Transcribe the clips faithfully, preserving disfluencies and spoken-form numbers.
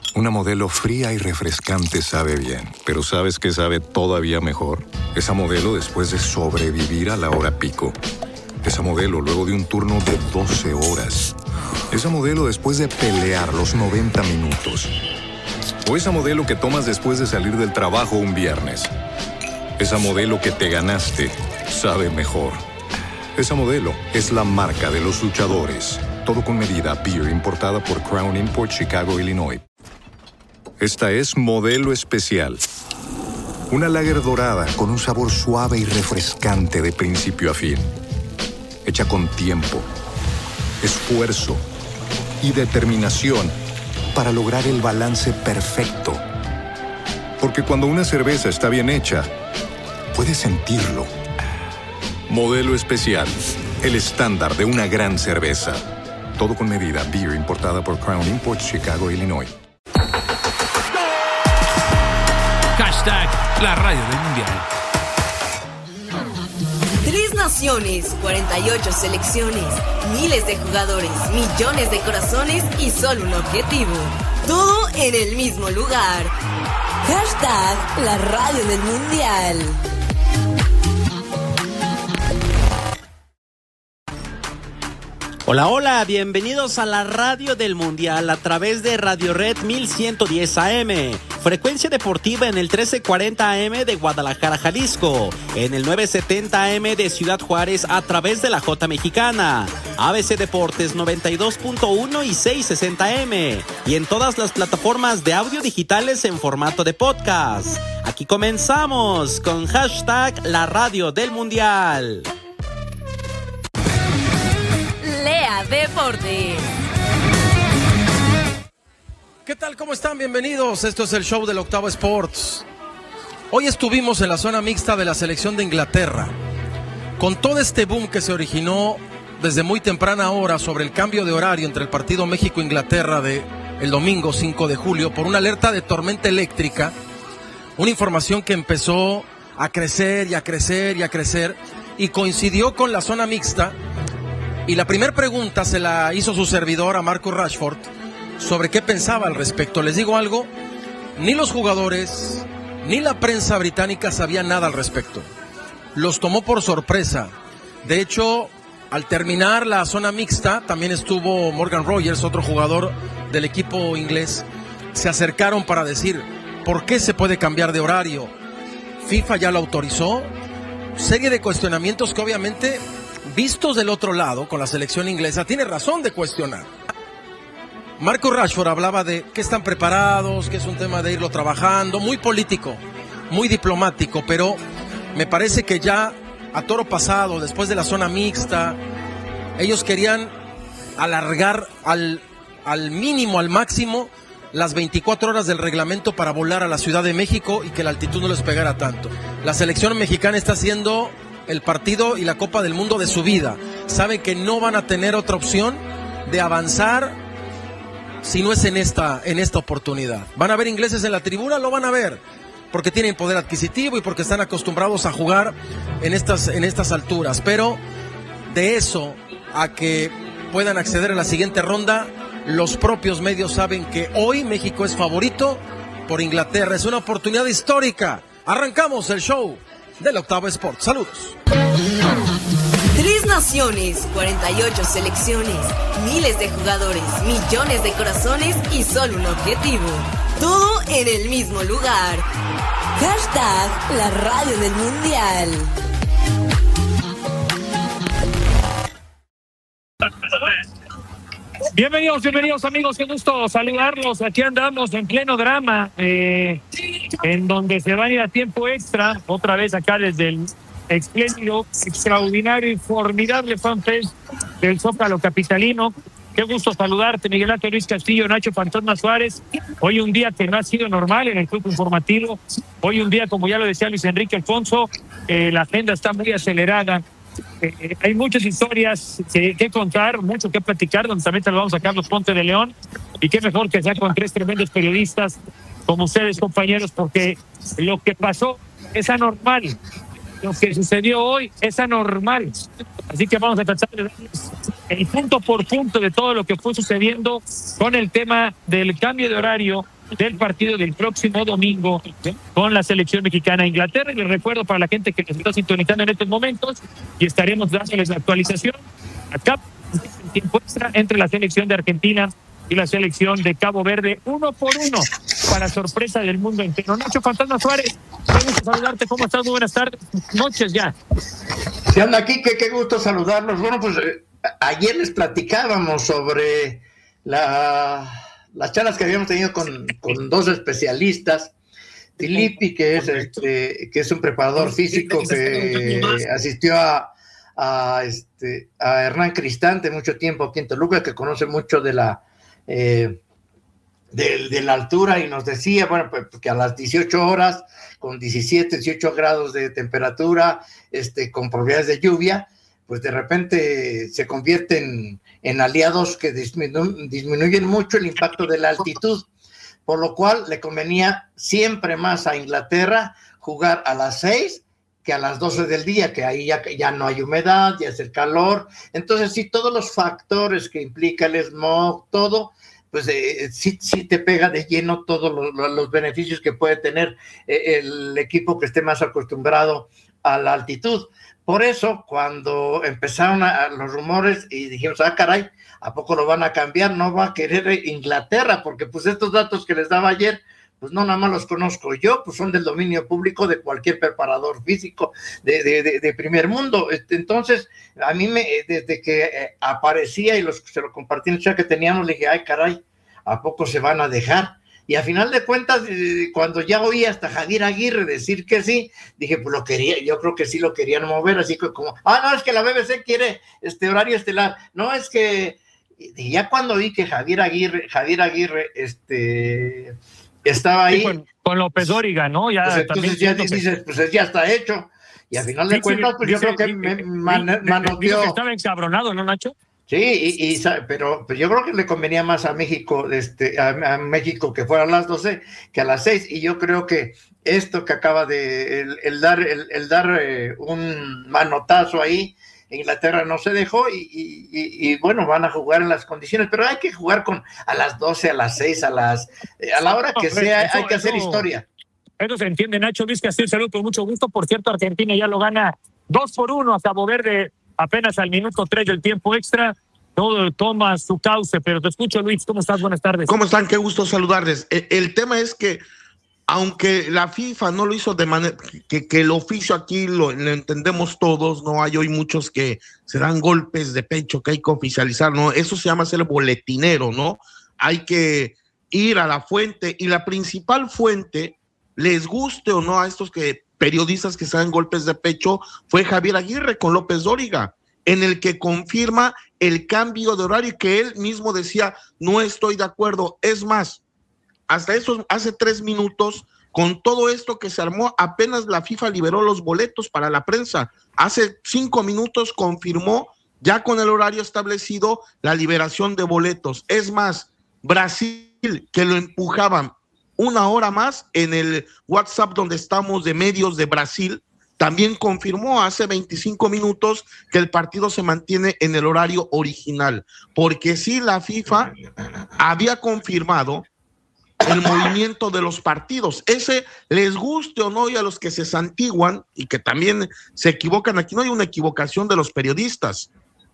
Una Modelo fría y refrescante sabe bien, pero ¿sabes qué sabe todavía mejor? Esa Modelo después de sobrevivir a la hora pico. Esa Modelo luego de un turno de doce horas. Esa Modelo después de pelear los noventa minutos. O esa Modelo que tomas después de salir del trabajo un viernes. Esa Modelo que te ganaste sabe mejor. Esa Modelo es la marca de los luchadores. Todo con medida. Beer importada por Crown Import, Chicago, Illinois. Esta es Modelo Especial. Una lager dorada con un sabor suave y refrescante de principio a fin. Hecha con tiempo, esfuerzo y determinación para lograr el balance perfecto. Porque cuando una cerveza está bien hecha, puedes sentirlo. Modelo Especial, el estándar de una gran cerveza. Todo con medida. Beer importada por Crown Imports, Chicago, Illinois. Hashtag la radio del mundial. Tres naciones, cuarenta y ocho selecciones, miles de jugadores, millones de corazones y solo un objetivo. Todo en el mismo lugar. Hashtag la radio del mundial. Hola, hola, bienvenidos a la radio del mundial a través de Radio Red mil ciento diez A M. Frecuencia deportiva en el trece cuarenta A M de Guadalajara, Jalisco, en el nueve setenta A M de Ciudad Juárez a través de la J Mexicana, A B C Deportes noventa y dos punto uno y seiscientos sesenta A M, y en todas las plataformas de audio digitales en formato de podcast. Aquí comenzamos con hashtag la radio del mundial. Lea Deportes. ¿Qué tal? ¿Cómo están? Bienvenidos. Esto es el show del Octavo Sports. Hoy estuvimos en la zona mixta de la selección de Inglaterra. Con todo este boom que se originó desde muy temprana hora sobre el cambio de horario entre el partido México-Inglaterra de el domingo cinco de julio por una alerta de tormenta eléctrica, una información que empezó a crecer y a crecer y a crecer y coincidió con la zona mixta. Y la primera pregunta se la hizo su servidor a Marcus Rashford sobre qué pensaba al respecto. Les digo algo, ni los jugadores ni la prensa británica sabían nada al respecto. Los tomó por sorpresa. De hecho, al terminar la zona mixta, también estuvo Morgan Rogers, otro jugador del equipo inglés. Se acercaron para decir, ¿por qué se puede cambiar de horario? FIFA ya lo autorizó. Serie de cuestionamientos que obviamente, vistos del otro lado, con la selección inglesa, tiene razón de cuestionar. Marcus Rashford hablaba de que están preparados, que es un tema de irlo trabajando, muy político, muy diplomático, pero me parece que ya a toro pasado, después de la zona mixta, ellos querían alargar al, al mínimo, al máximo, las veinticuatro horas del reglamento para volar a la Ciudad de México y que la altitud no les pegara tanto. La selección mexicana está haciendo el partido y la Copa del Mundo de su vida. Saben que no van a tener otra opción de avanzar si no es en esta, en esta oportunidad. ¿Van a ver ingleses en la tribuna? Lo van a ver, porque tienen poder adquisitivo y porque están acostumbrados a jugar en estas, en estas alturas. Pero de eso a que puedan acceder a la siguiente ronda, los propios medios saben que hoy México es favorito por Inglaterra. Es una oportunidad histórica. Arrancamos el show del Octavo Sport. Saludos. Tres naciones, cuarenta y ocho selecciones, miles de jugadores, millones de corazones y solo un objetivo. Todo en el mismo lugar. Hashtag la radio del mundial. Bienvenidos, bienvenidos amigos, qué gusto saludarlos. Aquí andamos en pleno drama, eh, en donde se van a ir a tiempo extra, otra vez acá desde el espléndido, extraordinario y formidable fanfest del Zócalo capitalino. Qué gusto saludarte, Miguel Ángel Luis Castillo, Nacho Fantasma Suárez. Hoy un día que no ha sido normal en el club informativo. Hoy un día, como ya lo decía Luis Enrique Alfonso, eh, la agenda está muy acelerada. Eh, hay muchas historias que, que contar, mucho que platicar, donde también te lo vamos a Carlos Ponte de León. Y qué mejor que sea con tres tremendos periodistas como ustedes, compañeros, porque lo que pasó es anormal. Lo que sucedió hoy es anormal. Así que vamos a tratar de darles el punto por punto de todo lo que fue sucediendo con el tema del cambio de horario del partido del próximo domingo con la selección mexicana a Inglaterra. Y les recuerdo para la gente que nos está sintonizando en estos momentos, y estaremos dándoles la actualización acá en tiempo extra entre la selección de Argentina y la selección de Cabo Verde, uno por uno, para sorpresa del mundo entero. Nacho Fantasma Suárez, qué gusto saludarte, ¿cómo estás? Muy buenas tardes, noches ya. ¿Qué onda, Quique? Qué gusto saludarlos. Bueno, pues eh, ayer les platicábamos sobre la, las charlas que habíamos tenido con, con dos especialistas. Filippi, que es, este, que es un preparador físico que asistió a, a, este, a Hernán Cristante mucho tiempo aquí en Toluca, que conoce mucho de la Eh, de, de la altura, y nos decía, bueno, pues que a las dieciocho horas, con diecisiete, dieciocho grados de temperatura, este, con probabilidades de lluvia, pues de repente se convierten en aliados que disminu- disminuyen mucho el impacto de la altitud, por lo cual le convenía siempre más a Inglaterra jugar a las seis que a las doce del día, que ahí ya, ya no hay humedad, ya es el calor. Entonces, sí, todos los factores que implica el smog, todo, pues eh, sí, sí te pega de lleno todos los, los beneficios que puede tener eh, el equipo que esté más acostumbrado a la altitud. Por eso, cuando empezaron a, a los rumores y dijimos, ah, caray, ¿a poco lo van a cambiar? No va a querer Inglaterra, porque pues estos datos que les daba ayer, pues no nada más los conozco yo, pues son del dominio público de cualquier preparador físico de, de, de, de primer mundo. Entonces, a mí me, desde que eh, aparecía y los, se lo compartí en el chat que teníamos, le dije, ay, caray, ¿a poco se van a dejar? Y a final de cuentas, eh, cuando ya oí hasta Javier Aguirre decir que sí, dije, pues lo quería, yo creo que sí lo querían mover, así que como, ah, no, es que la B B C quiere este horario estelar, no, es que, y ya cuando vi que Javier Aguirre, Javier Aguirre, este... estaba ahí. Sí, con, con López Dóriga, ¿no? Ya, pues entonces ya dices, pues ya está hecho. Y al final de dice, cuentas, pues dice, yo creo que dice, me man, manoteó. Estaba encabronado, ¿no, Nacho? Sí, y, y, pero pues yo creo que le convenía más a México, este, a, a México que fuera a las doce que a las seis, y yo creo que esto que acaba de, el, el dar, el, el dar eh, un manotazo ahí, Inglaterra no se dejó y, y, y, y bueno, van a jugar en las condiciones, pero hay que jugar con a las doce, a las seis, a las a la hora que no, sea, eso, hay que hacer eso, historia. Eso se entiende, Nacho Vizca, sí, salud con mucho gusto. Por cierto, Argentina ya lo gana dos por uno a Cabo Verde apenas al minuto tres del tiempo extra. Todo toma su cauce, pero te escucho, Luis, ¿cómo estás? Buenas tardes. ¿Cómo están? Qué gusto saludarles. El, el tema es que aunque la FIFA no lo hizo de manera, que, que el oficio aquí lo, lo entendemos todos, no hay hoy muchos que se dan golpes de pecho que hay que oficializar, ¿no? Eso se llama ser boletinero, ¿no? Hay que ir a la fuente, y la principal fuente, les guste o no a estos que periodistas que se dan golpes de pecho, fue Javier Aguirre con López Dóriga, en el que confirma el cambio de horario, que él mismo decía, no estoy de acuerdo. Es más, hasta eso, hace tres minutos, con todo esto que se armó, apenas la FIFA liberó los boletos para la prensa. Hace cinco minutos confirmó, ya con el horario establecido, la liberación de boletos. Es más, Brasil, que lo empujaban una hora más en el WhatsApp donde estamos de medios de Brasil, también confirmó hace veinticinco minutos que el partido se mantiene en el horario original, porque sí, la FIFA había confirmado el movimiento de los partidos. Ese, les guste o no, y a los que se santiguan y que también se equivocan, aquí no hay una equivocación de los periodistas.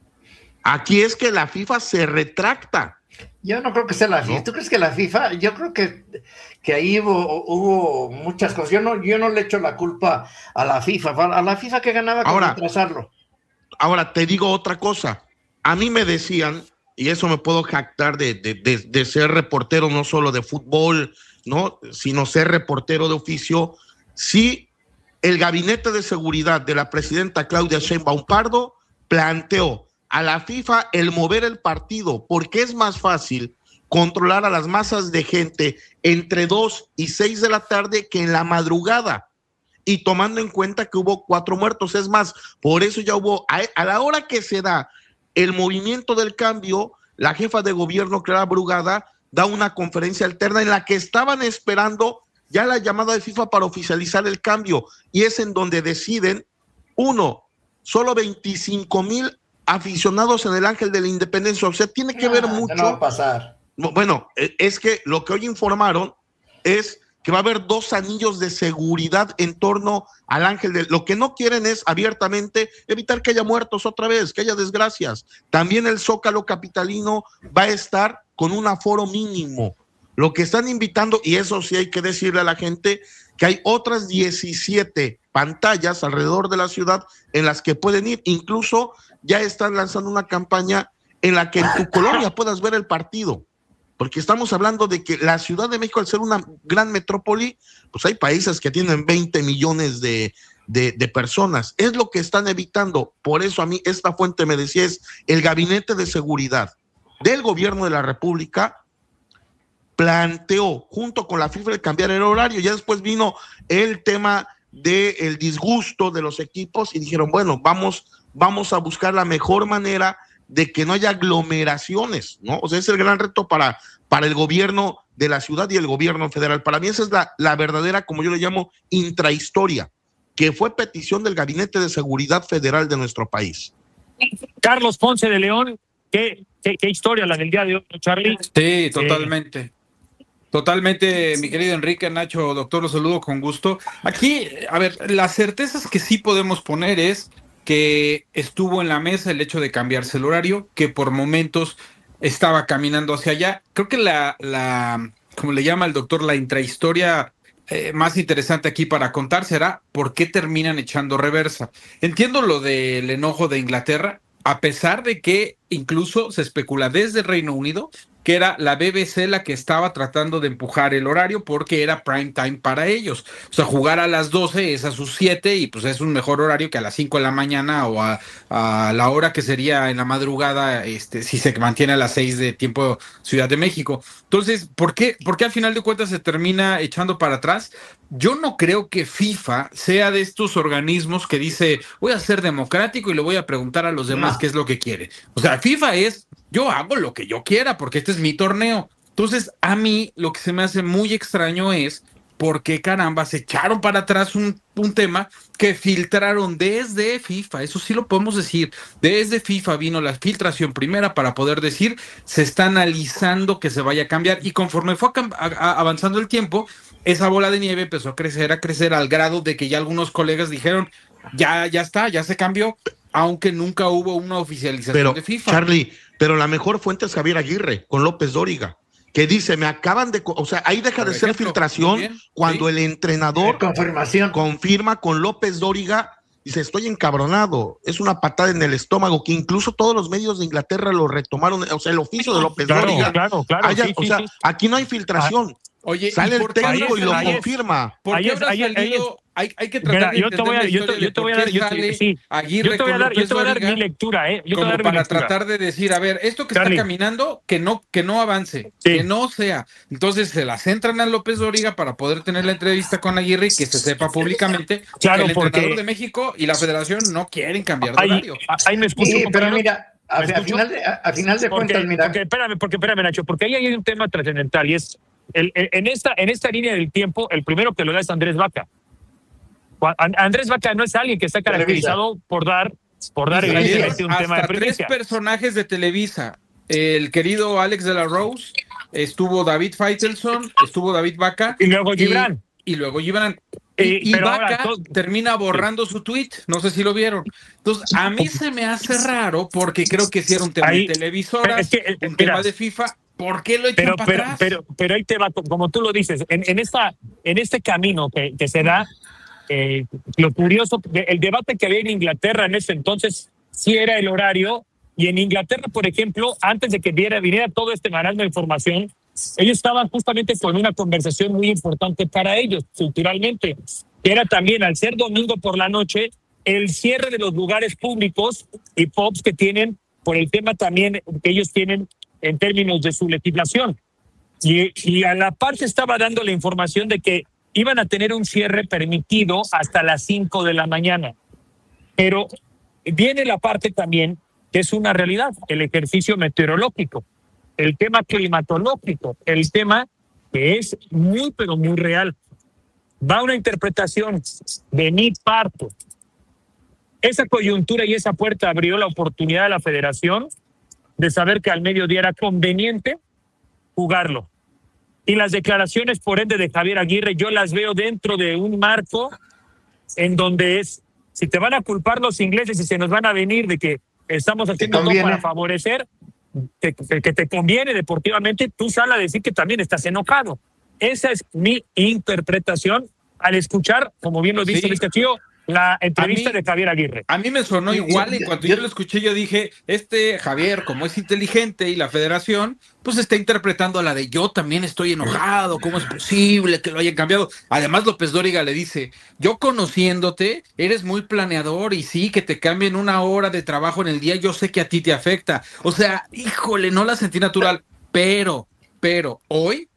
Aquí es que la FIFA se retracta. Yo no creo que sea la FIFA. ¿No? ¿Tú crees que la FIFA? Yo creo que, que ahí hubo, hubo muchas cosas. Yo no, yo no le echo la culpa a la FIFA. A la FIFA que ganaba con ahora, retrasarlo. Ahora, te digo otra cosa. A mí me decían, y eso me puedo jactar de, de, de, de ser reportero no solo de fútbol, ¿no?, sino ser reportero de oficio, si el gabinete de seguridad de la presidenta Claudia Sheinbaum Pardo planteó a la FIFA el mover el partido, porque es más fácil controlar a las masas de gente entre dos y seis de la tarde que en la madrugada, y tomando en cuenta que hubo cuatro muertos. Es más, por eso ya hubo, a, a la hora que se da el movimiento del cambio, la jefa de gobierno, Clara Brugada, da una conferencia alterna en la que estaban esperando ya la llamada de FIFA para oficializar el cambio, y es en donde deciden, uno, solo veinticinco mil aficionados en el Ángel de la Independencia. O sea, tiene que no, ver mucho. No va a pasar. Bueno, es que lo que hoy informaron es que va a haber dos anillos de seguridad en torno al Ángel del... Lo que no quieren es abiertamente evitar que haya muertos otra vez, que haya desgracias. También el Zócalo capitalino va a estar con un aforo mínimo. Lo que están invitando, y eso sí hay que decirle a la gente, que hay otras diecisiete pantallas alrededor de la ciudad en las que pueden ir. Incluso ya están lanzando una campaña en la que en tu colonia puedas ver el partido. Porque estamos hablando de que la Ciudad de México, al ser una gran metrópoli, pues hay países que tienen veinte millones de, de, de personas. Es lo que están evitando. Por eso a mí esta fuente me decía, es el Gabinete de Seguridad del Gobierno de la República planteó junto con la FIFA de cambiar el horario. Ya después vino el tema del disgusto de los equipos y dijeron, bueno, vamos, vamos a buscar la mejor manera de que no haya aglomeraciones, ¿no? O sea, es el gran reto para, para el gobierno de la ciudad y el gobierno federal. Para mí esa es la, la verdadera, como yo le llamo, intrahistoria, que fue petición del Gabinete de Seguridad Federal de nuestro país. Carlos Ponce de León, qué, qué, qué historia la del día de hoy, Charlie. Sí, totalmente. Eh, Totalmente, mi querido Enrique, Nacho, doctor, los saludo con gusto. Aquí, a ver, las certezas que sí podemos poner es que estuvo en la mesa el hecho de cambiarse el horario, que por momentos estaba caminando hacia allá. Creo que la, la como le llama el doctor, la intrahistoria eh, más interesante aquí para contar será por qué terminan echando reversa. Entiendo lo del enojo de Inglaterra, a pesar de que incluso se especula desde el Reino Unido que era la B B C la que estaba tratando de empujar el horario porque era prime time para ellos. O sea, jugar a las doce es a sus siete y pues es un mejor horario que a las cinco de la mañana o a, a la hora que sería en la madrugada, este, si se mantiene a las seis de tiempo Ciudad de México. Entonces, ¿por qué, por qué al final de cuentas se termina echando para atrás? Yo no creo que FIFA sea de estos organismos que dice, voy a ser democrático y le voy a preguntar a los demás no. qué es lo que quiere. O sea, FIFA es, yo hago lo que yo quiera porque este es mi torneo. Entonces, a mí lo que se me hace muy extraño es por qué caramba se echaron para atrás un, un tema que filtraron desde FIFA. Eso sí lo podemos decir. Desde FIFA vino la filtración primera para poder decir, se está analizando que se vaya a cambiar. Y conforme fue a, a, avanzando el tiempo, esa bola de nieve empezó a crecer, a crecer al grado de que ya algunos colegas dijeron, ya, ya está, ya se cambió, aunque nunca hubo una oficialización pero, de FIFA. Charlie, pero la mejor fuente es Javier Aguirre con López Dóriga, que dice, me acaban de, o sea, ahí deja Por de ejemplo, ser filtración cuando sí. el entrenador confirmación confirma con López Dóriga, dice, estoy encabronado, es una patada en el estómago, que incluso todos los medios de Inglaterra lo retomaron, o sea, el oficio de López claro, Dóriga. Claro, claro, haya, sí, o sí, sea, sí. aquí no hay filtración. Ah. Oye, sale el técnico y lo ahí confirma. Es, ¿Por qué habrá ahí es, salido? Ahí es, hay, hay que tratar mira, de yo te voy a, yo te, yo te voy a dar, yo te, sí. Aguirre yo te voy a dar, yo te voy a dar mi lectura, eh. Yo como te voy a dar para mi lectura. tratar de decir, a ver, esto que Charlie. está caminando, que no, que no avance, sí. que no sea. Entonces se la centran a López Dóriga para poder tener la entrevista con Aguirre y que se sepa públicamente claro, que el porque... entrenador de México y la Federación no quieren cambiar de ahí, horario. Ahí me escucho, sí, compañero. pero mira, a, a final de, a, a final de porque, cuentas, mira. Porque, espérame, porque espérame, Nacho, porque ahí hay un tema trascendental y es el, el, en esta en esta línea del tiempo, el primero que lo da es Andrés Vaca. Andrés Vaca no es alguien que está caracterizado Televisa. por dar por dar evidentemente un hasta tema de primicia. Tres personajes de Televisa, el querido Alex de la Rose, estuvo David Faitelson, estuvo David Vaca y luego Gibran. Y, y luego Gibran. Y, y Vaca ahora, termina borrando sí. su tweet, no sé si lo vieron. Entonces, a mí se me hace raro porque creo que si era un tema Ahí, de televisoras, es que, un mira, tema de FIFA. ¿Por qué lo echan pero, para pero, atrás? Pero, pero ahí te va, como tú lo dices, en, en, esta, en este camino que, que se da, eh, lo curioso, el debate que había en Inglaterra en ese entonces sí era el horario, y en Inglaterra, por ejemplo, antes de que viera, viniera todo este marasmo de información, ellos estaban justamente con una conversación muy importante para ellos, culturalmente, que era también, al ser domingo por la noche, el cierre de los lugares públicos y pubs que tienen, por el tema también que ellos tienen en términos de su legislación. Y, y a la par se estaba dando la información de que iban a tener un cierre permitido hasta las cinco de la mañana. Pero viene la parte también que es una realidad, el ejercicio meteorológico, el tema climatológico, el tema que es muy, pero muy real. Va una interpretación de mi parte. Esa coyuntura y esa puerta abrió la oportunidad a la federación de saber que al mediodía era conveniente jugarlo. y las declaraciones, por ende, de Javier Aguirre, yo las veo dentro de un marco en donde es, si te van a culpar los ingleses y se nos van a venir de que estamos haciendo todo para favorecer, que, que, que te conviene deportivamente, tú sal a decir que también estás enojado. Esa es mi interpretación al escuchar, como bien lo dice sí. Luis Castillo, la entrevista mí, de Javier Aguirre. A mí me sonó igual, y cuando yo lo escuché yo dije, este Javier, como es inteligente y la federación, pues está interpretando a la de yo también estoy enojado, ¿cómo es posible que lo hayan cambiado? Además López Dóriga le dice, yo conociéndote, eres muy planeador y sí, que te cambien una hora de trabajo en el día, yo sé que a ti te afecta. O sea, híjole, no la sentí natural, pero, pero hoy,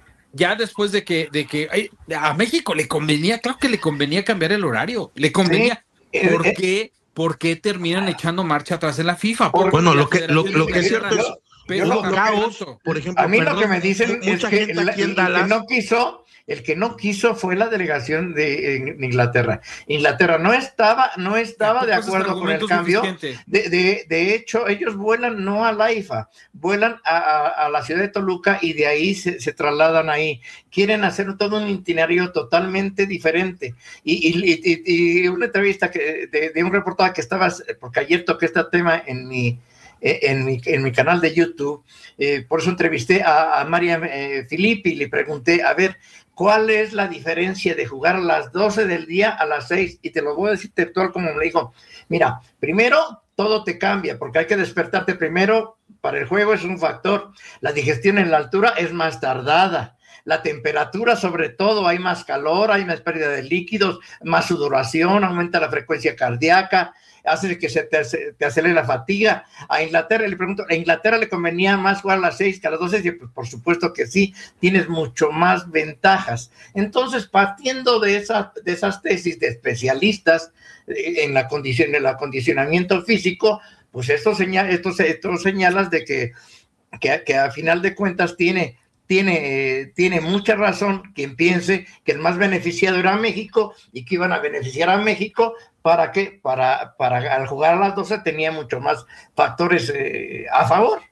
ya después de que, de que ay, a México le convenía, claro que le convenía cambiar el horario, le convenía. Sí. ¿Por eh, qué? ¿Por qué terminan echando marcha atrás en la FIFA? Bueno, lo que, lo, lo que es cierto es, yo lo, caos, por ejemplo. A mí perdón, lo que me dicen es que, el, el que no quiso, el que no quiso fue la delegación de en Inglaterra. Inglaterra no estaba, no estaba de acuerdo con el cambio. De, de, de hecho, ellos vuelan no a la I F A, vuelan a, a, a la ciudad de Toluca y de ahí se, se trasladan ahí. Quieren hacer todo un itinerario totalmente diferente. Y, y, y, y una entrevista que, de, de un reportaje que estaba, porque ayer toqué este tema en mi En mi, en mi canal de YouTube, eh, por eso entrevisté a, a María eh, Filippi y le pregunté, a ver, ¿cuál es la diferencia de jugar a las doce del día a las seis? Y te lo voy a decir textual como me dijo, mira, primero todo te cambia, porque hay que despertarte primero para el juego, es un factor, la digestión en la altura es más tardada, la temperatura sobre todo, hay más calor, hay más pérdida de líquidos, más sudoración, aumenta la frecuencia cardíaca, hace que se te, te acelere la fatiga. A Inglaterra, le pregunto, ¿a Inglaterra le convenía más jugar a las seis que a las doce? Y pues por supuesto que sí, tienes mucho más ventajas. Entonces, partiendo de, esa, de esas tesis de especialistas en, la condición, en el acondicionamiento físico, pues esto, señala, esto, esto señalas de que, que, que a final de cuentas tiene... Tiene, eh, tiene mucha razón quien piense que el más beneficiado era México y que iban a beneficiar a México. ¿Para qué? Para, para al jugar a las doce tenía mucho más factores eh, a favor.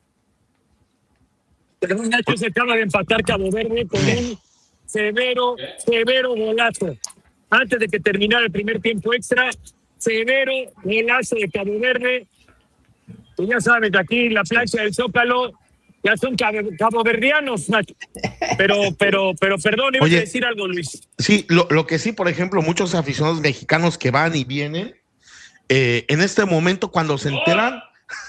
Pero Nacho se acaba de empatar Cabo Verde con un severo, severo golazo. Antes de que terminara el primer tiempo extra, severo golazo de Cabo Verde. Y ya sabes, aquí en la plancha del Zócalo ya son caboverdianos, Nacho. Pero, pero, pero, perdón, iba a decir algo, Luis. Sí, lo, lo que sí, por ejemplo, muchos aficionados mexicanos que van y vienen, eh, en este momento, cuando se enteran,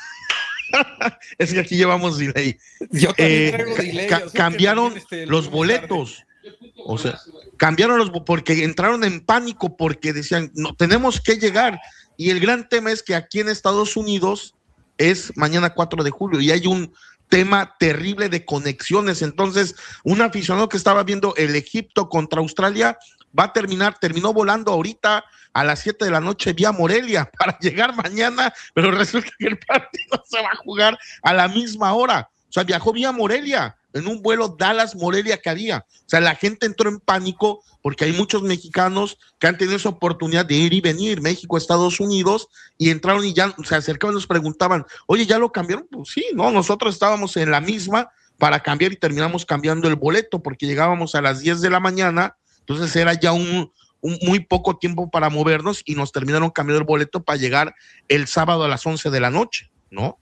es que aquí llevamos delay. Yo también traigo eh, delay. Ca- cambiaron este, los boletos. O sea, cambiaron los porque entraron en pánico porque decían, no, tenemos que llegar. Y el gran tema es que aquí en Estados Unidos es mañana cuatro de julio y hay un tema terrible de conexiones. Entonces, un aficionado que estaba viendo el Egipto contra Australia va a terminar, terminó volando ahorita a las siete de la noche vía Morelia para llegar mañana, pero resulta que el partido se va a jugar a la misma hora. O sea, viajó vía Morelia en un vuelo Dallas-Morelia que había. O sea, la gente entró en pánico porque hay muchos mexicanos que han tenido esa oportunidad de ir y venir, México, Estados Unidos, y entraron y ya se acercaban y nos preguntaban, oye, ¿ya lo cambiaron? Pues sí, no, nosotros estábamos en la misma para cambiar y terminamos cambiando el boleto porque llegábamos a las diez de la mañana, entonces era ya un, un muy poco tiempo para movernos y nos terminaron cambiando el boleto para llegar el sábado a las once de la noche, ¿no?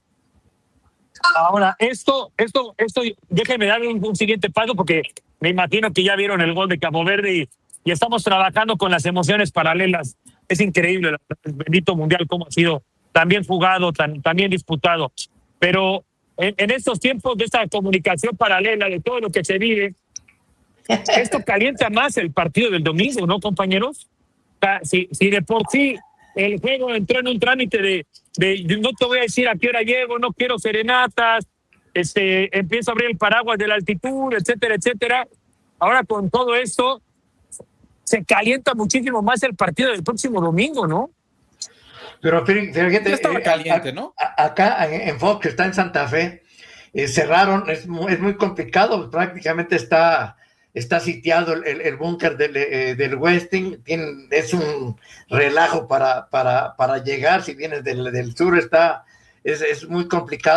Ahora, esto, esto, esto, déjenme dar un, un siguiente paso porque me imagino que ya vieron el gol de Cabo Verde y, y estamos trabajando con las emociones paralelas. Es increíble el bendito mundial cómo ha sido tan bien jugado, tan, tan bien disputado. Pero en, en estos tiempos de esta comunicación paralela, de todo lo que se vive, esto calienta más el partido del domingo, ¿no, compañeros? O sea, si, si de por sí el juego entró en un trámite de, de no te voy a decir a qué hora llego, no quiero serenatas, este, empiezo a abrir el paraguas de la altitud, etcétera, etcétera. Ahora con todo esto se calienta muchísimo más el partido del próximo domingo, ¿no? Pero fíjate, ya estaba caliente, ¿no? Acá en Fox, que está en Santa Fe, eh, cerraron, es muy, es muy complicado, prácticamente está... Está sitiado el, el, el búnker del, eh, del Westin, tiene, es un relajo para, para, para llegar, si vienes del, del sur está, es, es muy complicado,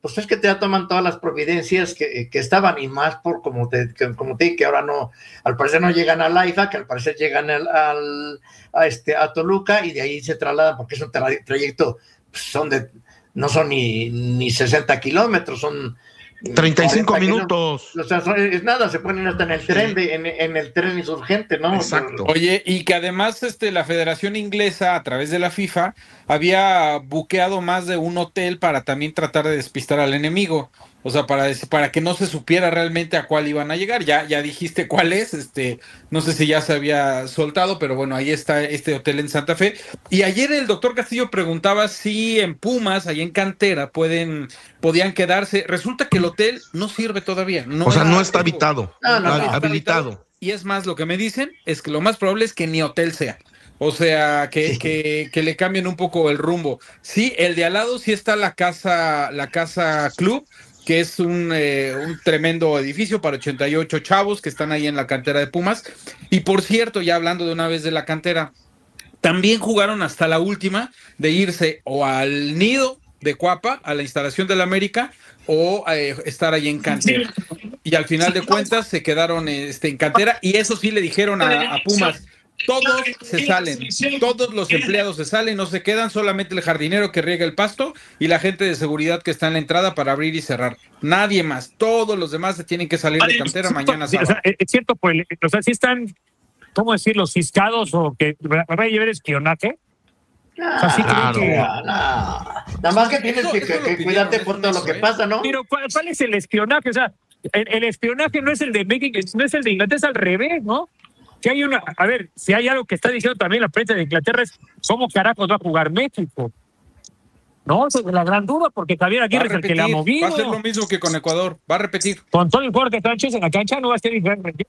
pues es que te toman todas las providencias que, que estaban y más por como te, que, como te dije, que ahora no, al parecer no llegan a Laifa, que al parecer llegan al, al, a, este, a Toluca y de ahí se trasladan porque es un tra- trayecto, pues son de, no son ni, ni sesenta kilómetros, son treinta y cinco minutos. O sea, es nada, se ponen hasta en el tren, de, en, en el tren insurgente, ¿no? Exacto. Oye, y que además este, la Federación Inglesa, a través de la FIFA, había buqueado más de un hotel para también tratar de despistar al enemigo. O sea, para, para que no se supiera realmente a cuál iban a llegar. Ya, ya dijiste cuál es, este, no sé si ya se había soltado, pero bueno, ahí está este hotel en Santa Fe. Y ayer el doctor Castillo preguntaba si en Pumas, ahí en Cantera, pueden, podían quedarse. Resulta que el hotel no sirve todavía. No o sea, era, no está habitado, no, no, no, no. habilitado. habilitado. Y es más, lo que me dicen es que lo más probable es que ni hotel sea. O sea, que, sí. que, que le cambien un poco el rumbo. Sí, el de al lado sí está la casa, la casa club, que es un, eh, un tremendo edificio para ochenta y ocho chavos que están ahí en la cantera de Pumas. Y por cierto, ya hablando de una vez de la cantera, también jugaron hasta la última de irse o al nido de Cuapa, a la instalación del América, o eh, estar ahí en cantera. Y al final de cuentas se quedaron este, en cantera, y eso sí le dijeron a, a Pumas: todos se salen, todos los empleados se salen, no se quedan, solamente el jardinero que riega el pasto y la gente de seguridad que está en la entrada para abrir y cerrar. Nadie más, todos los demás se tienen que salir de cantera mañana sábado. O sea, es cierto, pues, o sea, si están, ¿cómo decirlo?, ciscados o que va a llevar espionaje. No, o sea, sí claro, que... no, no. Nada más que tienes eso, que, eso que, que cuidarte por todo lo que ¿eh? pasa, ¿no? Pero ¿cuál, cuál es el espionaje? O sea, el, el espionaje no es el de México, no es el de Inglaterra, es al revés, ¿no? Si hay una, a ver, si hay algo que está diciendo también la prensa de Inglaterra es cómo carajos va a jugar México. No, esa es la gran duda, porque Javier Aguirre es el que le ha movido. Va a ser lo mismo que con Ecuador, va a repetir. Con todo el jugador que está en la cancha no va a ser diferente.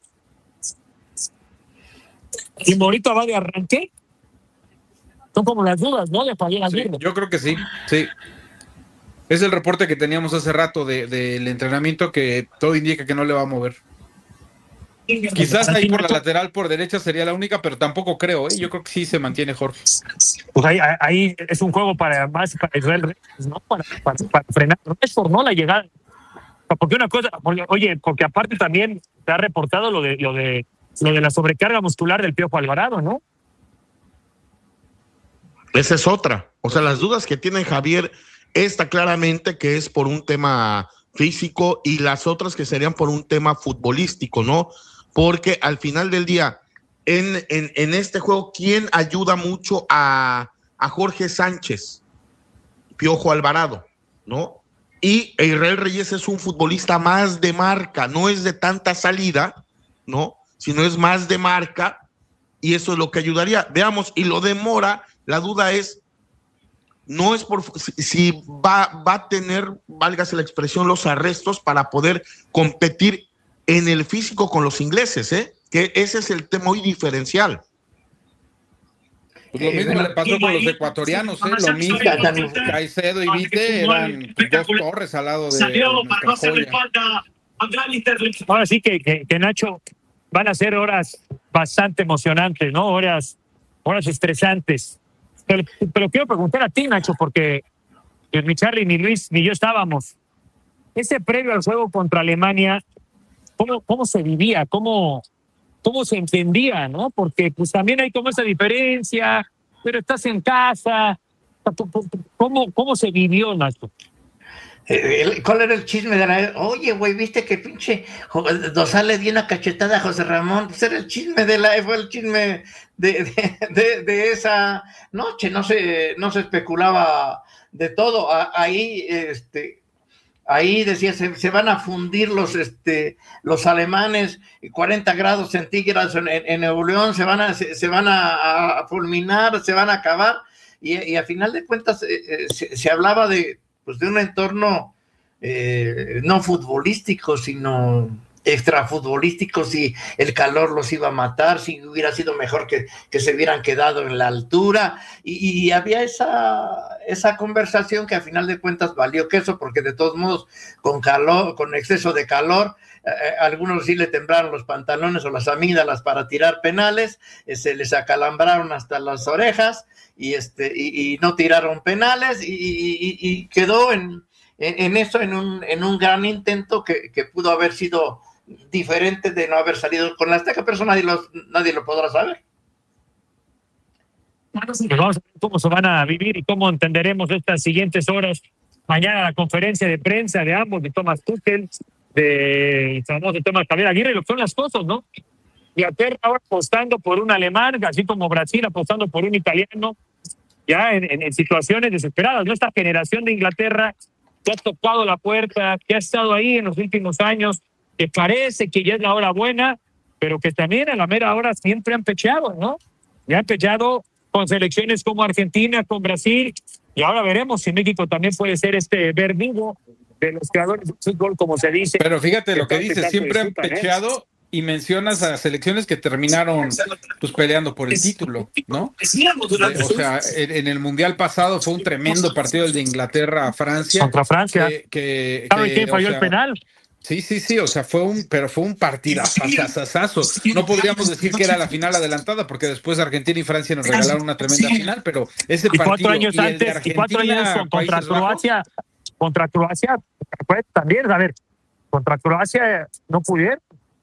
Y Morito va de arranque. Son como las dudas, ¿no? De Javier Aguirre. Sí, yo creo que sí, sí. Es el reporte que teníamos hace rato del de, de entrenamiento, que todo indica que no le va a mover. Quizás ahí por la lateral, por derecha sería la única, pero tampoco creo, ¿eh? Yo creo que sí se mantiene Jorge. Pues ahí, ahí es un juego para más para Israel Reyes, ¿no? Para, para, para frenar. No es por no la llegada. Porque una cosa, porque, oye, porque aparte también se ha reportado lo de, lo de lo de la sobrecarga muscular del Piojo Alvarado, ¿no? Esa es otra. O sea, las dudas que tiene Javier, esta claramente que es por un tema físico, y las otras que serían por un tema futbolístico, ¿no? Porque al final del día, en, en, en este juego, ¿quién ayuda mucho a, a Jorge Sánchez? Piojo Alvarado, ¿no? Y Israel Reyes es un futbolista más de marca, no es de tanta salida, ¿no? Sino es más de marca, y eso es lo que ayudaría. Veamos, y lo de Mora, la duda es, no es por si, si va, va a tener, válgase la expresión, los arrestos para poder competir en el físico con los ingleses, ¿eh? Que ese es el tema muy diferencial. Pues lo mismo le pasó con los ecuatorianos, ¿eh? Lo mismo. Caicedo y Vite eran dos torres al lado de, de Ahora sí que, que, que Nacho, van a ser horas bastante emocionantes, ¿no? Horas, horas estresantes. Pero, pero quiero preguntar a ti, Nacho, porque ni Charlie, ni Luis, ni yo estábamos. Ese previo al juego contra Alemania, ¿cómo, cómo se vivía? ¿Cómo, ¿Cómo se entendía? ¿No? Porque pues también hay como esa diferencia, pero estás en casa. ¿Cómo, cómo se vivió, Nacho? ¿Cuál era el chisme de la... Oye, güey, ¿viste que pinche Dosal le dio una cachetada a José Ramón? Pues era el chisme de la... Fue el chisme de, de, de, de esa noche. No se, no se especulaba de todo. Ahí, este... Ahí decía, se, se van a fundir los, este, los alemanes, cuarenta grados centígrados en, en Nuevo León, se van a, se, se van a, a fulminar, se van a acabar. Y, y a final de cuentas eh, se, se hablaba de... pues de un entorno eh, no futbolístico, sino extrafutbolístico, si el calor los iba a matar, si hubiera sido mejor que, que se hubieran quedado en la altura, y, y había esa, esa conversación que a final de cuentas valió queso, porque de todos modos, con calor, con exceso de calor, eh, algunos sí le temblaron los pantalones o las amígdalas para tirar penales, eh, se les acalambraron hasta las orejas, y este y, y no tiraron penales, y, y, y quedó en, en, en eso, en un, en un gran intento que, que pudo haber sido diferente de no haber salido con la Azteca, pero eso nadie, los, nadie lo podrá saber. Pues vamos a ver cómo se van a vivir y cómo entenderemos estas siguientes horas. Mañana la conferencia de prensa de ambos, de Thomas Tuchel, de famoso Tomás Javier Aguirre, lo que son las cosas, ¿no? Inglaterra ahora apostando por un alemán, así como Brasil apostando por un italiano, ya en, en, en situaciones desesperadas, ¿no? Esta generación de Inglaterra que ha tocado la puerta, que ha estado ahí en los últimos años, que parece que ya es la hora buena, pero que también a la mera hora siempre han pecheado, ¿no? Ya han pecheado con selecciones como Argentina, con Brasil, y ahora veremos si México también puede ser este verdugo de los creadores del fútbol, como se dice. Pero fíjate lo que dice, siempre han pecheado, ¿eh? Y mencionas a selecciones que terminaron pues peleando por el título, ¿no? O sea, en, en el Mundial pasado fue un tremendo partido el de Inglaterra a Francia. Contra Francia. Que, que, ¿Sabe que, quién falló o sea, el penal? Sí, sí, sí, o sea, fue un, pero fue un partidazo. No podríamos decir que era la final adelantada, porque después Argentina y Francia nos regalaron una tremenda final, pero ese y partido cuatro años y el antes, de Argentina, y cuatro años contra Países Croacia, Bajos, contra Croacia, pues, también, a ver, contra Croacia no pudieron,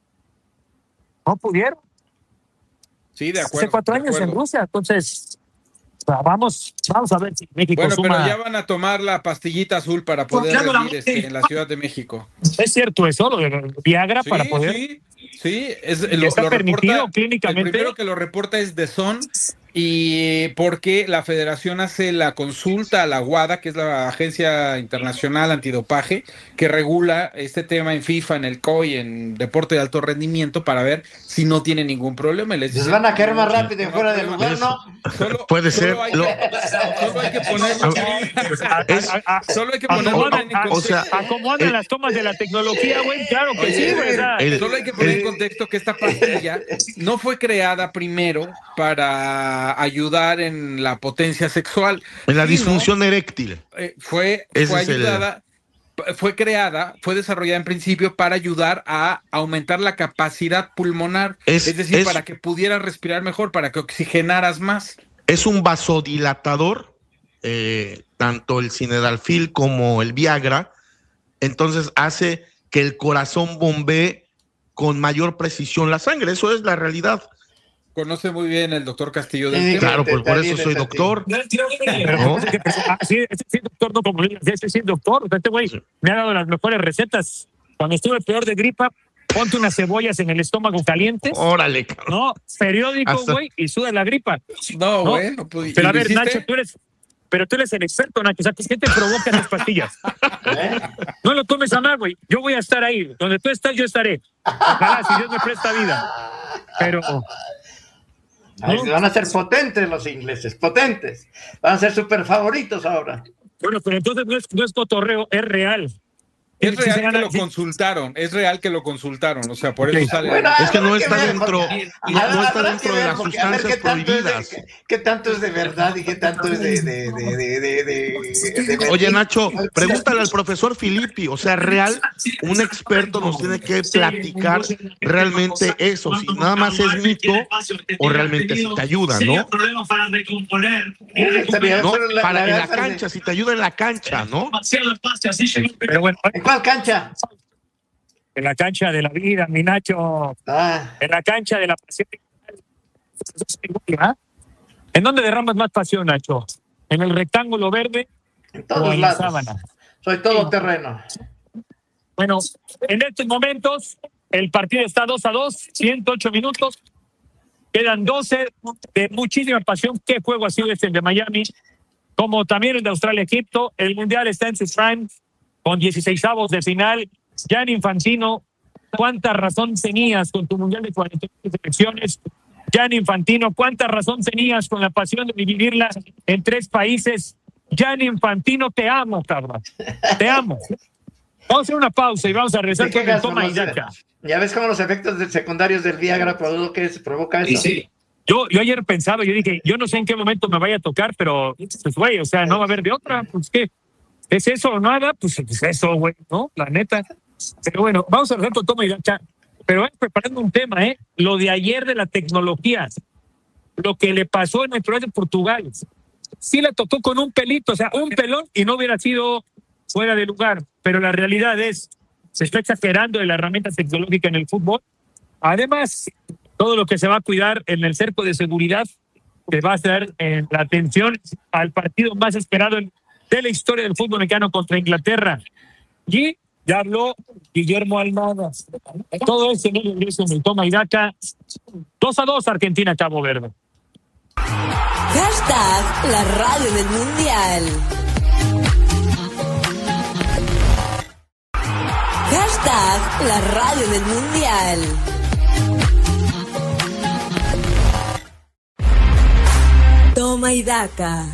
no pudieron. Sí, de acuerdo. Hace cuatro de años acuerdo. en Rusia, entonces vamos, vamos a ver si México Bueno, suma. pero ya van a tomar la pastillita azul para poder vivir este, en la Ciudad de México. Es cierto eso, lo de Viagra Sí, para poder. sí, sí, es, ¿Y lo, está lo permitido reporta, clínicamente? el primero que lo reporta es The Sun, y porque la federación hace la consulta a la WADA, que es la Agencia Internacional Antidopaje, que regula este tema en FIFA, en el C O I, en deporte de alto rendimiento, para ver si no tiene ningún problema. Y les Les dicen, van a caer más no, rápido y no, fuera de no, lugar, ¿no? Solo, Puede solo ser, Hay, lo- solo hay que poner, Es- solo hay que poner o- en o sea, contexto. ¿A cómo andan eh, las tomas de la tecnología, güey? Claro que sí, güey. o sea, el- Solo hay que poner en el- contexto que esta pastilla no fue creada primero para ayudar en la potencia sexual. en la sino, disfunción eréctil. eh, fue, Ese fue es el- ayudada, fue creada, fue desarrollada en principio para ayudar a aumentar la capacidad pulmonar, Es- es, decir, es- para que pudieras respirar mejor, para que oxigenaras más. Es un vasodilatador, eh, tanto el Sildenafil como el Viagra, entonces hace que el corazón bombee con mayor precisión la sangre, eso es la realidad. Conoce muy bien el doctor Castillo del Sí, tema. Claro, te- pues por te- eso te- soy te- doctor. Pero ¿no? es que, ah, sí, ese sí es doctor, no como digas, ese sí es doctor. O sea, este güey Sí. me ha dado las mejores recetas. Cuando estuve peor de gripa, ponte unas cebollas en el estómago calientes, Órale, cabrón. ¿no? Periódico, Hasta- güey, y suda la gripa. No, No, bueno, pues, ¿y Pero a lo ver, hiciste? Nacho, tú eres, pero tú eres el experto, Nacho. O sea, ¿qué te provoca esas pastillas? ¿Eh? No lo tomes a mal, güey. Yo voy a estar ahí. Donde tú estás, yo estaré. Ojalá, si Dios me presta vida. Pero Ay, ¿no? van a ser potentes los ingleses, potentes. Van a ser súper favoritos ahora. Bueno, pero entonces no es, no es cotorreo, es real. Es Sí se real que gana- lo sí. consultaron, es real que lo consultaron, o sea, por Ok. eso sale. Bueno, Es que no habrá está ver, dentro- porque- no- no habrá está que dentro de ver, las porque a ver sustancias qué tanto es de- prohibidas. qué- qué tanto es de verdad y qué tanto es de... de, de, de, de, de- de- Oye, Nacho, pregúntale al profesor Filippi, o sea, real, un experto nos tiene que platicar realmente eso, si nada más es mito o realmente si te ayuda, ¿no? Estaría- No, pero la- para la en la verdad, cancha, si te ayuda en la cancha, ¿no? Pero bueno, ¿En cuál cancha? en la cancha de la vida, mi Nacho, Ah, en la cancha de la pasión. ¿Ah? ¿En dónde derramas más pasión, Nacho? ¿En el rectángulo verde en o todos en la lados. sábana? Soy todo terreno. Bueno, en estos momentos el partido está dos a dos, ciento ocho minutos. Quedan doce de muchísima pasión. ¿Qué juego ha sido este el de Miami? Como también el de Australia-Egipto. El Mundial está en su prime con dieciseisavos de final. Gianni Infantino, ¿cuánta razón tenías con tu Mundial de cuarenta y ocho selecciones? Gianni Infantino, ¿cuánta razón tenías con la pasión de vivirla en tres países? Gianni Infantino, te amo, cabrón. Te amo. Vamos a hacer una pausa y vamos a regresar ¿De qué con el gasto toma y no sé? daca. Ya ves cómo los efectos de- secundarios del Viagra provoca, provoca eso. Yo, yo ayer pensaba, yo dije, yo no sé en qué momento me vaya a tocar, pero, pues, güey, o sea, no va a haber de otra. Pues, ¿qué? ¿Es eso o nada? Pues, pues eso, güey, ¿no? La neta. Pero bueno, vamos a regresar con toma y daca. Pero vamos preparando un tema, ¿eh? Lo de ayer de la tecnología. Lo que le pasó en el programa de Portugal. Sí le tocó con un pelito, o sea, un pelón y no hubiera sido fuera de lugar, pero la realidad es, se está exagerando de la herramienta tecnológica en el fútbol. Además, todo lo que se va a cuidar en el cerco de seguridad, que va a ser en la atención al partido más esperado de la historia del fútbol mexicano contra Inglaterra. Y ya habló Guillermo Almada. Todo eso en el ingreso en el toma y daca. dos a dos Argentina, Cabo Verde. Hashtag la radio del mundial. Hashtag la radio del mundial. Toma y daca.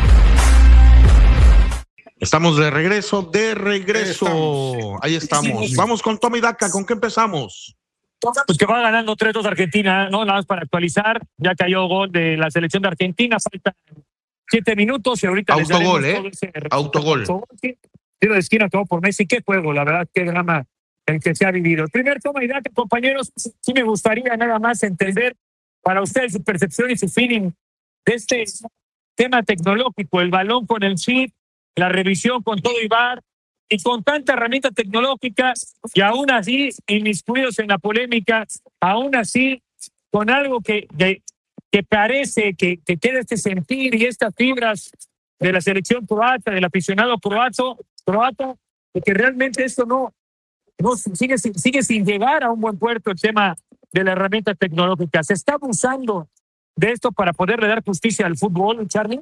Estamos de regreso, de regreso. Estamos. Ahí estamos. Vamos con Toma y Daca. ¿Con qué empezamos? Pues que va ganando tres dos Argentina, ¿no? Nada más para actualizar. Ya cayó gol de la selección de Argentina. Faltan siete minutos y ahorita Autogol, les ¿eh? todo ese Autogol. Tiro de esquina todo por Messi. Qué juego, la verdad, qué drama el que se ha vivido. El primer toma y daca, compañeros. Sí me gustaría nada más entender para ustedes su percepción y su feeling de este tema tecnológico. El balón con el chip, la revisión con todo y V A R, y con tanta herramienta tecnológica, y aún así, inmiscuidos en la polémica, aún así, con algo que, que, que parece que, que queda este sentir y estas fibras de la selección croata, del aficionado croato, croata, de que realmente esto no, no sigue, sigue sin llegar a un buen puerto, el tema de la herramienta tecnológica. ¿Se está abusando de esto para poderle dar justicia al fútbol, Charlie?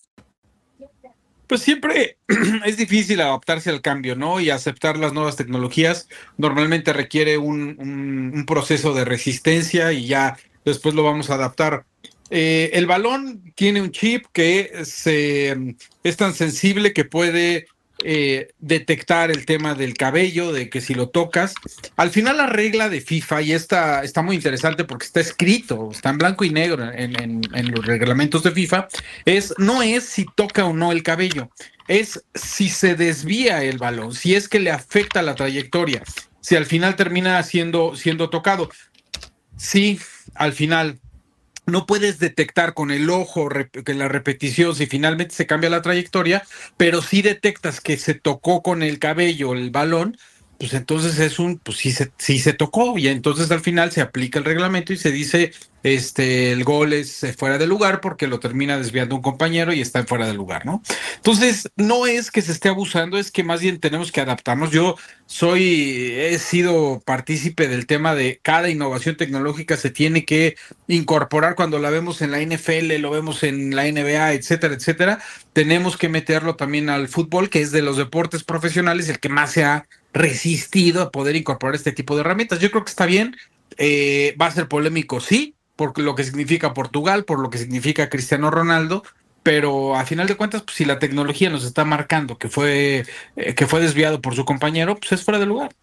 Pues siempre es difícil adaptarse al cambio, ¿no? Y aceptar las nuevas tecnologías. Normalmente requiere un, un, un proceso de resistencia y ya después lo vamos a adaptar. Eh, el balón tiene un chip que se, es tan sensible que puede eh, detectar el tema del cabello, de que si lo tocas. Al final la regla de FIFA, y esta está muy interesante porque está escrito, está en blanco y negro en, en, en los reglamentos de FIFA, es no es si toca o no el cabello, es si se desvía el balón, si es que le afecta la trayectoria, si al final termina siendo, siendo tocado. Sí, al final no puedes detectar con el ojo que la repetición si finalmente se cambia la trayectoria, pero sí detectas que se tocó con el cabello el balón, pues entonces es un, pues sí se, sí se tocó, y entonces al final se aplica el reglamento y se dice, este, el gol es fuera de lugar porque lo termina desviando un compañero y está fuera de lugar, ¿no? Entonces, no es que se esté abusando, es que más bien tenemos que adaptarnos. Yo soy, he sido partícipe del tema de cada innovación tecnológica se tiene que incorporar. Cuando la vemos en la N F L, lo vemos en la N B A, etcétera, etcétera, tenemos que meterlo también al fútbol, que es de los deportes profesionales el que más se ha resistido a poder incorporar este tipo de herramientas. Yo creo que está bien, eh, va a ser polémico, sí, por lo que significa Portugal, por lo que significa Cristiano Ronaldo, pero a final de cuentas, pues, si la tecnología nos está marcando que fue, eh, que fue desviado por su compañero, pues es fuera de lugar.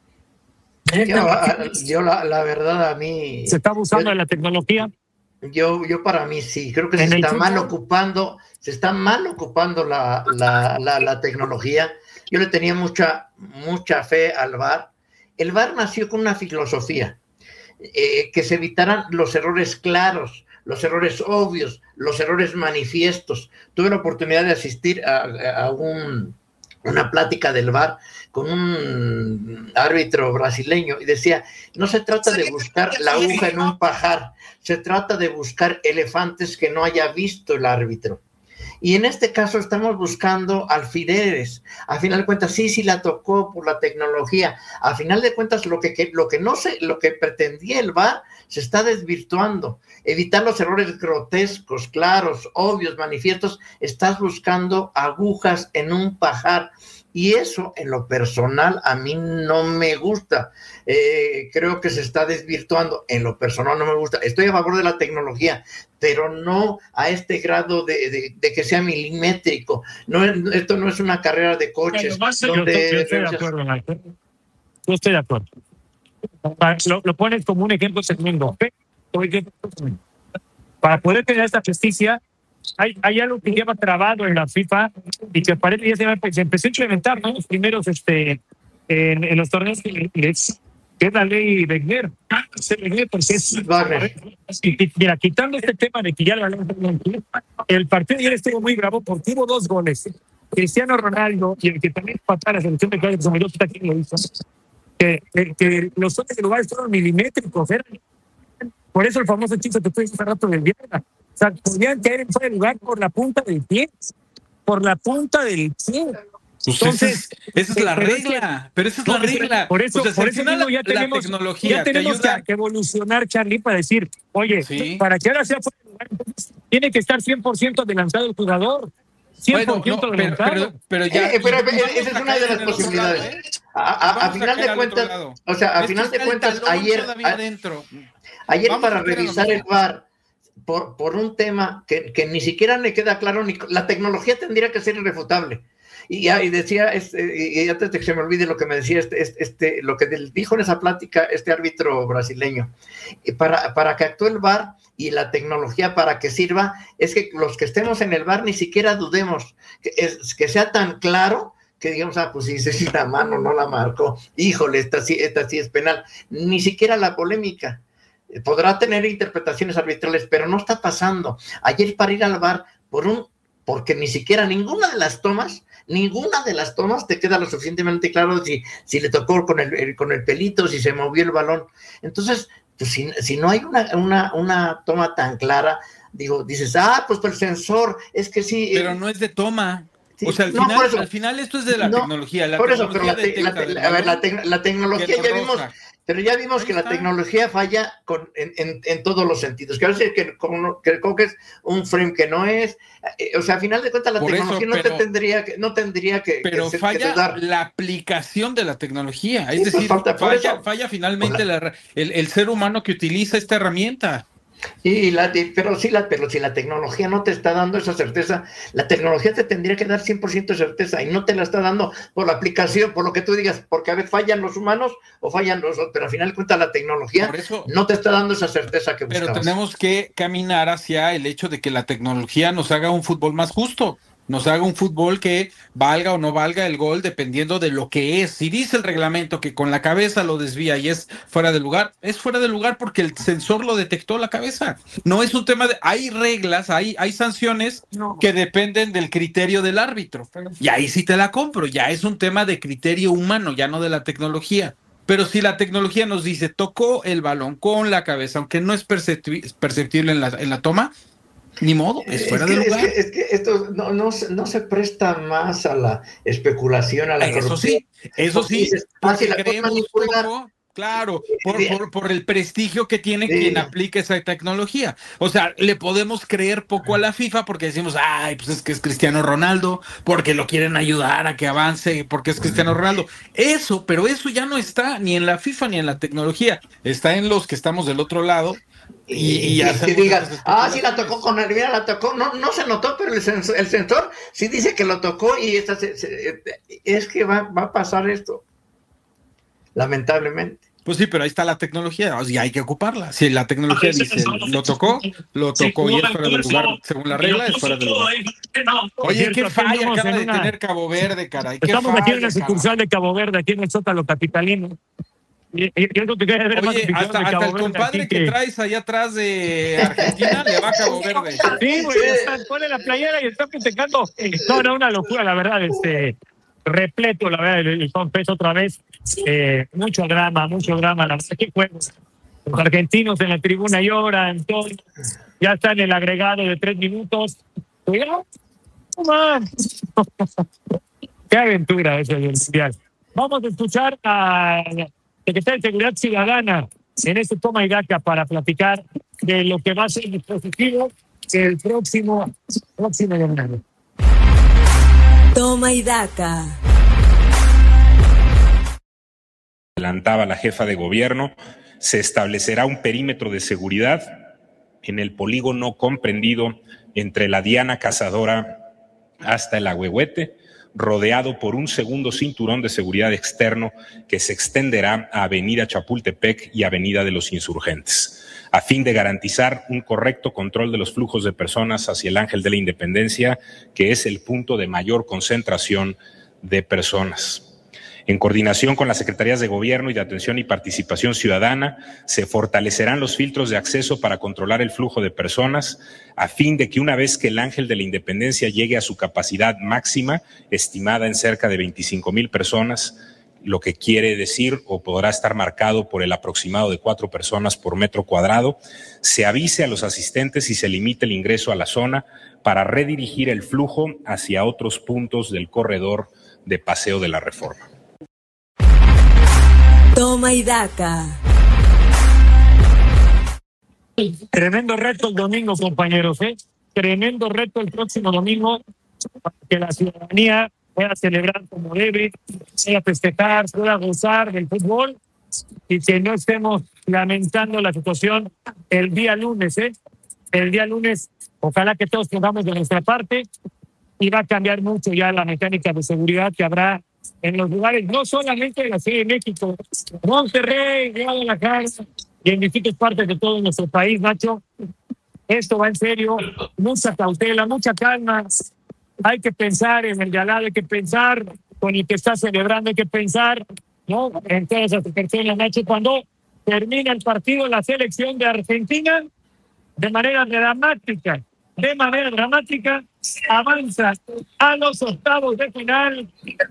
Yo, yo la, la verdad, a mí... ¿Se está abusando yo, de la tecnología? Yo, yo para mí sí, creo que se está mal ocupando, se está mal ocupando la, la, la, la tecnología. Yo le tenía mucha, mucha fe al V A R. El V A R nació con una filosofía, eh, que se evitaran los errores claros, los errores obvios, los errores manifiestos. Tuve la oportunidad de asistir a, a un, una plática del V A R con un árbitro brasileño y decía, no se trata de buscar la aguja en un pajar, se trata de buscar elefantes que no haya visto el árbitro. Y en este caso estamos buscando alfileres. A final de cuentas, sí, sí la tocó por la tecnología. A final de cuentas, lo que, lo que no sé, lo que pretendía el V A R se está desvirtuando. Evitar los errores grotescos, claros, obvios, manifiestos. Estás buscando agujas en un pajar. Y eso, en lo personal, a mí no me gusta. Eh, creo que se está desvirtuando. En lo personal no me gusta. Estoy a favor de la tecnología, pero no a este grado de, de, de que sea milimétrico. No, esto no es una carrera de coches. Bueno, donde... yo, yo estoy de acuerdo, Michael. Yo estoy de acuerdo. Lo, lo pones como un ejemplo tremendo. Para poder tener esta justicia, Hay, hay algo que lleva trabado en la FIFA y que parece que ya se, se empezó a implementar, ¿no? Los primeros este, en, en los torneos que es la ley Wenger. Porque es, y, mira, quitando este tema de que ya el partido ya estuvo muy bravo porque hubo dos goles. Cristiano Ronaldo y el que también empató a la selección de Colombia, como yo aquí lo hizo, que, que, que los otros lugares fueron milimétricos, eran, por eso el famoso hechizo que tú dices hace rato del Diana. O sea, podían caer en fuera de lugar por la punta del pie, por la punta del pie. Entonces, esa es, esa es la regla, pero esa es la regla. Por eso, o sea, si por eso mismo ya tenemos, ya tenemos que, que evolucionar, Charlie, para decir, oye, sí, para que ahora sea fuera de lugar, entonces tiene que estar cien por ciento adelantado el jugador. cien por ciento bueno, no, pero, pero, pero ya. Eh, pero, pero esa es una de las posibilidades. Lado, ¿eh? A, a, a final de cuentas, o sea, a Esto final de cuentas, ayer, a, ayer Vamos para revisar el V A R, por, por un tema que, que ni siquiera le queda claro, ni la tecnología tendría que ser irrefutable. Y, y decía, este, y antes de que se me olvide lo que me decía, este, este, lo que dijo en esa plática este árbitro brasileño, para, para que actúe el V A R y la tecnología para que sirva, es que los que estemos en el V A R ni siquiera dudemos, que, es, que sea tan claro que digamos, ah, pues si sí, la mano no la marcó, híjole, esta sí, esta sí es penal, ni siquiera la polémica. Podrá tener interpretaciones arbitrales, pero no está pasando. Ayer para ir al V A R, por un, porque ni siquiera ninguna de las tomas Ninguna de las tomas te queda lo suficientemente claro si, si le tocó con el, con el pelito, si se movió el balón. Entonces, pues, si, si no hay una, una, una toma tan clara, digo, dices, ah, pues por el sensor, es que sí. Pero eh, no es de toma. Sí, o sea, al, no, final, al final esto es de la no, tecnología. La por tecnología eso, pero la, te, la, te, a ver, la, te, la tecnología ya vimos, pero ya vimos Ahí que está. La tecnología falla con, en, en, en todos los sentidos. Que a veces que, que coges un frame que no es, eh, o sea, a final de cuentas la por tecnología eso, pero, no te tendría que, no tendría que. Pero que, falla que dar. La aplicación de la tecnología. Es sí, decir, pues falta, falla, falla finalmente la, la, el, el ser humano que utiliza esta herramienta. Y la, pero, sí la, pero si la tecnología no te está dando esa certeza, la tecnología te tendría que dar cien por ciento de certeza y no te la está dando por la aplicación, por lo que tú digas, porque a veces fallan los humanos o fallan los otros, pero al final de cuentas la tecnología eso, no te está dando esa certeza que buscamos. Pero tenemos que caminar hacia el hecho de que la tecnología nos haga un fútbol más justo. Nos haga un fútbol que valga o no valga el gol dependiendo de lo que es. Si dice el reglamento que con la cabeza lo desvía y es fuera de lugar, es fuera de lugar porque el sensor lo detectó la cabeza. No es un tema de... Hay reglas, hay, hay sanciones no. que dependen del criterio del árbitro. Y ahí sí te la compro. Ya es un tema de criterio humano, ya no de la tecnología. Pero si la tecnología nos dice tocó el balón con la cabeza, aunque no es percepti- perceptible en la, en la toma, ni modo, es fuera es que, de lugar. Es que, es que esto no, no, no se presta más a la especulación, a la eso corrupción. Sí, eso sí, dices, porque ah, si creemos poco, claro, por, por, por el prestigio que tiene sí. quien aplica esa tecnología. O sea, le podemos creer poco a la FIFA porque decimos, ay, pues es que es Cristiano Ronaldo, porque lo quieren ayudar a que avance, porque es Cristiano Ronaldo. Eso, pero eso ya no está ni en la FIFA ni en la tecnología, está en los que estamos del otro lado. Y, y, y que digas, ah, sí la tocó con el mira, la tocó, no, no se notó, pero el sensor, el sensor sí dice que lo tocó y esta se, se, es que va, va a pasar esto, lamentablemente. Pues sí, pero ahí está la tecnología, y hay que ocuparla. Si la tecnología dice, lo tocó, lo tocó y es fuera del lugar, según la regla, es fuera del lugar. Oye, qué falla acaba de tener Cabo Verde, caray. Estamos aquí en la sucursal de Cabo Verde, aquí en el Zócalo capitalino. Y, y, y eso te ver Oye, hasta, hasta el compadre que... que traes allá atrás de Argentina le va a Cabo Verde. Sí, güey, sí. Pone la playera y está festejando. No, no, una locura, la verdad, este, repleto, la verdad, el, el Confes otra vez. Eh, mucho drama, mucho drama, la verdad, qué juego. Los argentinos en la tribuna lloran, todo, ya está en el agregado de tres minutos. Cuidado, man. Qué aventura ese del Mundial. Vamos a escuchar a Secretario de Seguridad Ciudadana en este toma y daca para platicar de lo que va a ser el dispositivo el próximo próximo de enero. Toma y daca. Adelantaba la jefa de gobierno, se establecerá un perímetro de seguridad en el polígono comprendido entre la Diana Cazadora hasta el Ahuehuete, rodeado por un segundo cinturón de seguridad externo que se extenderá a Avenida Chapultepec y Avenida de los Insurgentes, a fin de garantizar un correcto control de los flujos de personas hacia el Ángel de la Independencia, que es el punto de mayor concentración de personas. En coordinación con las Secretarías de Gobierno y de Atención y Participación Ciudadana, se fortalecerán los filtros de acceso para controlar el flujo de personas, a fin de que una vez que el Ángel de la Independencia llegue a su capacidad máxima, estimada en cerca de veinticinco mil personas, lo que quiere decir o podrá estar marcado por el aproximado de cuatro personas por metro cuadrado, se avise a los asistentes y se limite el ingreso a la zona para redirigir el flujo hacia otros puntos del corredor de Paseo de la Reforma. Toma y daca. Tremendo reto el domingo, compañeros, ¿eh? Tremendo reto el próximo domingo para que la ciudadanía pueda celebrar como debe, pueda festejar, pueda gozar del fútbol y que no estemos lamentando la situación el día lunes, ¿eh? El día lunes, ojalá que todos pongamos de nuestra parte y va a cambiar mucho ya la mecánica de seguridad que habrá en los lugares, no solamente de la Ciudad de México, Monterrey, Guadalajara y en distintas partes de todo nuestro país, Nacho. Esto va en serio, mucha cautela, mucha calma. Hay que pensar en el de al lado, hay que pensar con el que está celebrando, hay que pensar, ¿no?, en todas esas personas, Nacho. Cuando termina el partido, la selección de Argentina, de manera dramática, de manera dramática, avanza a los octavos de final.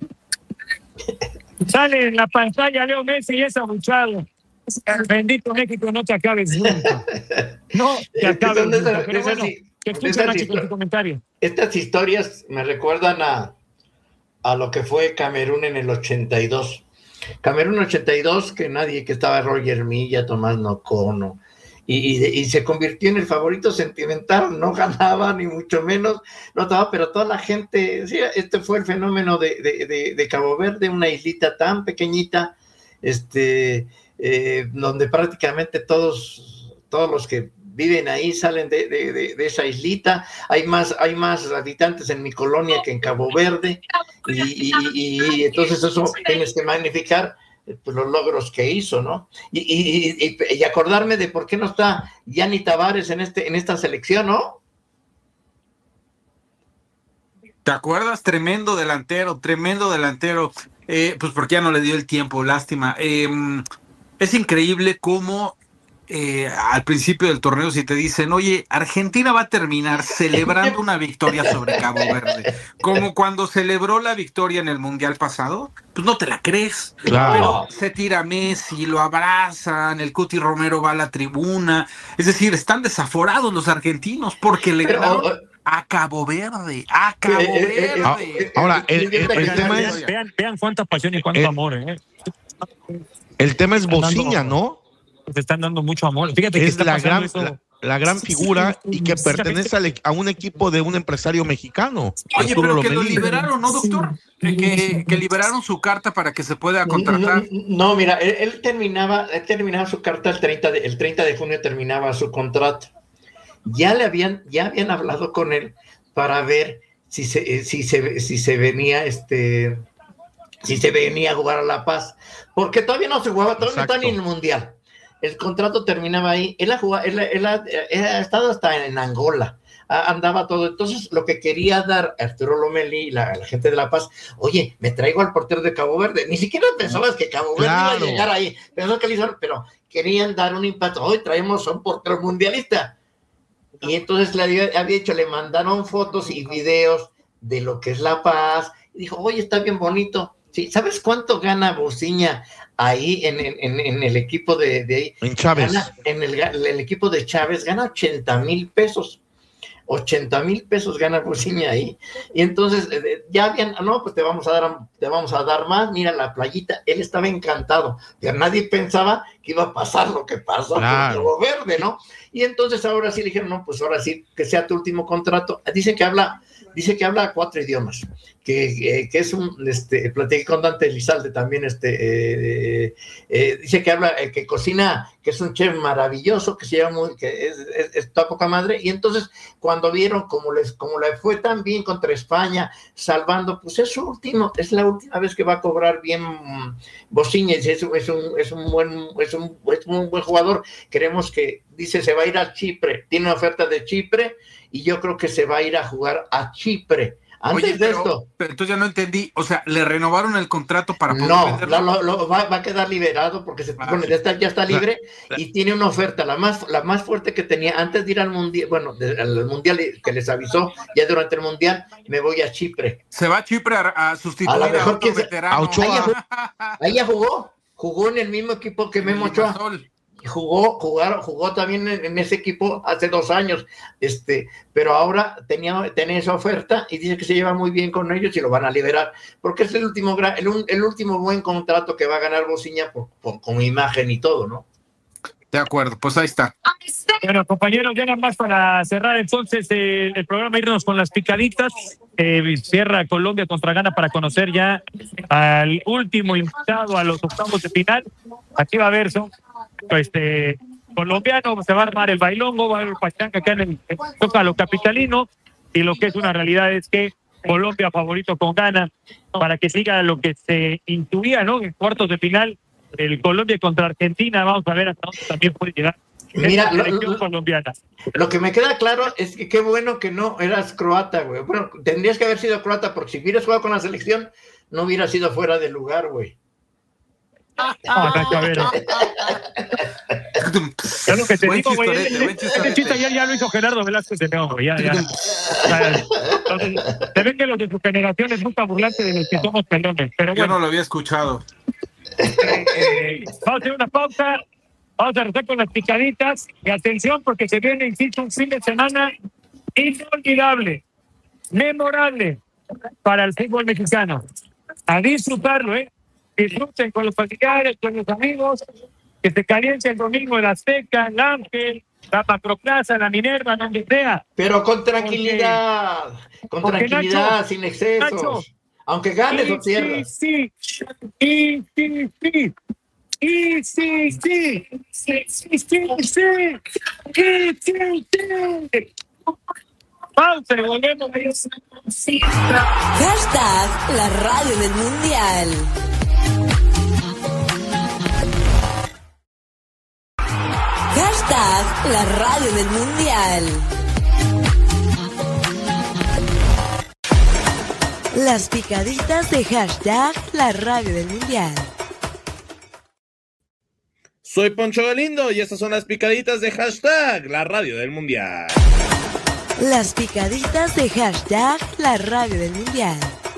Sale en la pantalla Leo Messi y es abuchado. Bendito México, no te acabes nunca. No te acabes nunca. Pero bueno, que escucha, Nacho, con tu comentario. Estas historias me recuerdan a, a lo que fue Camerún en el ochenta y dos. Camerún ochenta y dos, que nadie, que estaba Roger Milla, Tomás Nocono, y, y, y se convirtió en el favorito sentimental. No ganaba, ni mucho menos, no estaba, pero toda la gente, sí, este fue el fenómeno de, de, de, de Cabo Verde, una islita tan pequeñita, este, eh, donde prácticamente todos, todos los que viven ahí salen de, de, de, de esa islita. Hay más, hay más habitantes en mi colonia que en Cabo Verde, y, y, y, y entonces eso tienes que magnificar pues, los logros que hizo, ¿no? Y, y, y, y acordarme de por qué no está Gianni Tavares en, este, en esta selección, ¿no? ¿Te acuerdas? Tremendo delantero, tremendo delantero. Eh, pues porque ya no le dio el tiempo, lástima. Eh, es increíble cómo eh, al principio del torneo, si te dicen, oye, Argentina va a terminar celebrando una victoria sobre Cabo Verde, como cuando celebró la victoria en el Mundial pasado, pues no te la crees. Claro. Pero se tira Messi, lo abrazan, el Cuti Romero va a la tribuna. Es decir, están desaforados los argentinos porque le Pero, ganaron a Cabo Verde, a Cabo Eh, eh, Verde. eh, Ahora, el, el- el Vean, tema es, vean, vean cuánta pasión y cuánto Eh, amor, ¿eh? el tema es Bociña, ¿no? Te están dando mucho amor. Fíjate que Es está la pasando gran, eso. la, la gran figura y que pertenece al e- a un equipo de un empresario mexicano. Oye, Arturo pero que lo Lomelí. liberaron, ¿no, doctor? Que, que, que liberaron su carta para que se pueda contratar. No, no, mira, él, él terminaba, él terminaba su carta el treinta de, el treinta de junio terminaba su contrato. Ya le habían, ya habían hablado con él para ver si se, si se, si se venía, este, si se venía a jugar a La Paz, porque todavía no se jugaba, todavía no está ni en el Mundial. El contrato terminaba ahí. Él ha jugado, él, él ha, él ha estado hasta en Angola. Andaba todo. Entonces, lo que quería dar Arturo Lomelí, la, la gente de La Paz, oye, me traigo al portero de Cabo Verde. Ni siquiera pensabas que Cabo Verde Claro. iba a llegar ahí. Pensó que le hicieron, pero querían dar un impacto. Hoy traemos a un portero mundialista. Y entonces le había, había dicho, le mandaron fotos y videos de lo que es La Paz. Y dijo, oye, está bien bonito. Sí, ¿sabes cuánto gana Bociña ahí en, en, en el equipo de, de ahí? En Chávez. Gana, en el, el equipo de Chávez gana ochenta mil pesos. ochenta mil pesos gana Bociña ahí. Y entonces eh, ya habían, no, pues te vamos a dar, te vamos a dar más, mira la playita. Él estaba encantado, pero nadie pensaba que iba a pasar lo que pasó Claro. con Cabo Verde, ¿no? Y entonces ahora sí le dijeron, no, pues ahora sí, que sea tu último contrato. Dice que habla, dice que habla cuatro idiomas, que, eh, que es un, este, platiqué con Dante Elizalde también, este, eh, eh, dice que habla, eh, que cocina, que es un chef maravilloso, que se llama muy, que es, es, está poca madre, y entonces cuando vieron como les, como le fue tan bien contra España, salvando, pues es su último, es la última vez que va a cobrar bien um, Bociña, es, es, es, un, es un buen, es un, es un buen jugador, queremos que, dice, se va a ir a Chipre, tiene una oferta de Chipre, y yo creo que se va a ir a jugar a Chipre, Antes Oye, de pero, esto. Pero entonces ya no entendí. O sea, ¿le renovaron el contrato para poder No, venderlo? lo, lo, va, va a quedar liberado porque se, Ah, bueno, sí. ya, está, ya está libre La- y tiene una oferta, la más, la más fuerte que tenía antes de ir al mundial, bueno, de, al mundial que les avisó, ya durante el mundial me voy a Chipre. Se va a Chipre a, a sustituir A a, lo mejor otro quién se- veterano. a Ochoa. Ahí ya, jugó, ahí ya jugó, jugó en el mismo equipo que En el Memo Ochoa. Limasol. Jugó, jugaron, jugó también en, en ese equipo hace dos años, este, pero ahora tenía, tenía esa oferta y dice que se lleva muy bien con ellos y lo van a liberar, porque es el último, el, el último buen contrato que va a ganar Bociña por, por, con imagen y todo, ¿no? De acuerdo, pues ahí está. Bueno, compañeros, ya nada más para cerrar entonces eh, el programa, irnos con las picaditas. Eh, cierra Colombia contra Ghana para conocer ya al último invitado a los octavos de final. Aquí va a haber, son, este, colombiano, se va a armar el bailongo, va a haber pachanga acá en el Zócalo capitalino, y lo que es una realidad es que Colombia favorito con Ghana para que siga lo que se intuía, ¿no? En cuartos de final, el Colombia contra Argentina, vamos a ver hasta dónde también puede llegar. Mira, lo, Selección lo, colombiana. Lo que me queda claro es que qué bueno que no eras croata, güey. Bueno, tendrías que haber sido croata, porque si hubieras jugado con la selección, no hubiera sido fuera de lugar, güey. No, Nacho, a ver. Es lo que te Buen digo, güey. chistorete, buen Este chistorete. chiste ya, ya lo hizo Gerardo Velázquez de León, güey. Ya, ya. Entonces, se ve que los de su generación es nunca burlarse de los que somos pelones. Pero Yo bueno, no lo había escuchado. eh, vamos a hacer una pausa. Vamos a regresar con las picaditas. Y atención, porque se viene, insisto, un fin de semana inolvidable, memorable para el fútbol mexicano. A disfrutarlo, ¿eh? Disfruten con los familiares, con los amigos, que se caliente el domingo en la Azteca, en la Ángel, la Macroplaza, la Minerva, donde sea. Pero con tranquilidad, con porque, tranquilidad, Nacho, sin excesos. Nacho, aunque ganes y o pierdas. sí, sí, y sí, sí, y sí, sí, sí, sí, sí, sí, y sí, sí. Pausa y volvemos. Hashtag la radio del mundial. Hashtag la radio del mundial. Las picaditas de hashtag la radio del mundial. Soy Poncho Galindo y estas son las picaditas de hashtag la radio del mundial. Las picaditas de hashtag la radio del mundial.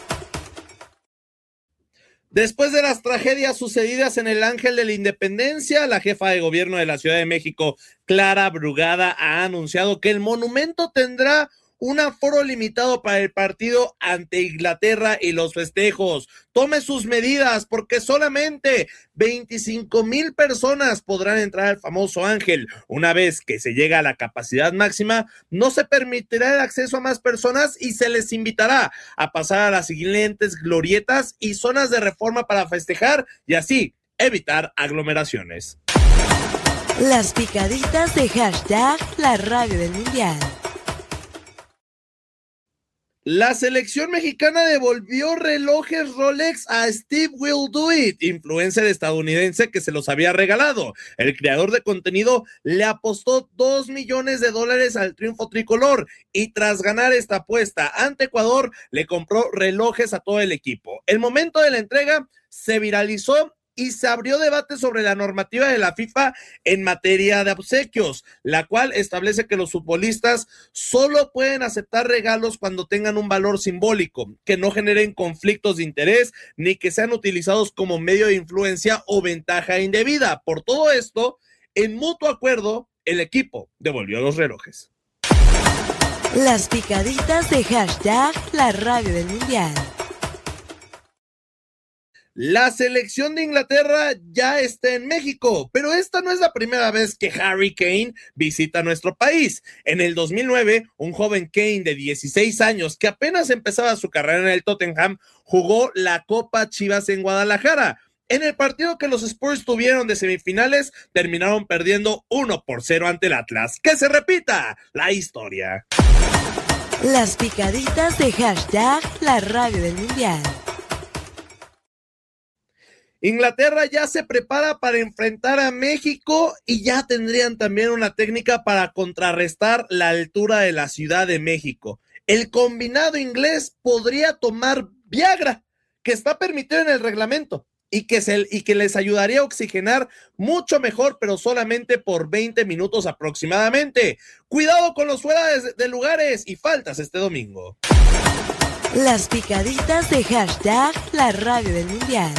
Después de las tragedias sucedidas en el Ángel de la Independencia, la jefa de gobierno de la Ciudad de México, Clara Brugada, ha anunciado que el monumento tendrá un aforo limitado para el partido ante Inglaterra y los festejos. Tome sus medidas porque solamente veinticinco mil personas podrán entrar al famoso Ángel. Una vez que se llega a la capacidad máxima, no se permitirá el acceso a más personas y se les invitará a pasar a las siguientes glorietas y zonas de reforma para festejar y así evitar aglomeraciones. Las picaditas de hashtag la radio del mundial. La selección mexicana devolvió relojes Rolex a Steve Will Do It, influencer estadounidense que se los había regalado. El creador de contenido le apostó dos millones de dólares al triunfo tricolor y tras ganar esta apuesta ante Ecuador, le compró relojes a todo el equipo. El momento de la entrega se viralizó y se abrió debate sobre la normativa de la FIFA en materia de obsequios, la cual establece que los futbolistas solo pueden aceptar regalos cuando tengan un valor simbólico, que no generen conflictos de interés, ni que sean utilizados como medio de influencia o ventaja indebida. Por todo esto, en mutuo acuerdo, el equipo devolvió los relojes. Las picaditas de hashtag la radio del mundial. La selección de Inglaterra ya está en México, pero esta no es la primera vez que Harry Kane visita nuestro país. En el dos mil nueve, un joven Kane de dieciséis años que apenas empezaba su carrera en el Tottenham, jugó la Copa Chivas en Guadalajara. En el partido que los Spurs tuvieron de semifinales, terminaron perdiendo uno por cero ante el Atlas. ¡Que se repita la historia! Las picaditas de hashtag la radio del mundial. Inglaterra ya se prepara para enfrentar a México y ya tendrían también una técnica para contrarrestar la altura de la Ciudad de México. El combinado inglés podría tomar Viagra, que está permitido en el reglamento, y que, se, y que les ayudaría a oxigenar mucho mejor, pero solamente por veinte minutos aproximadamente. Cuidado con los fuera de, de lugares y faltas este domingo. Las picaditas de hashtag la radio del mundial.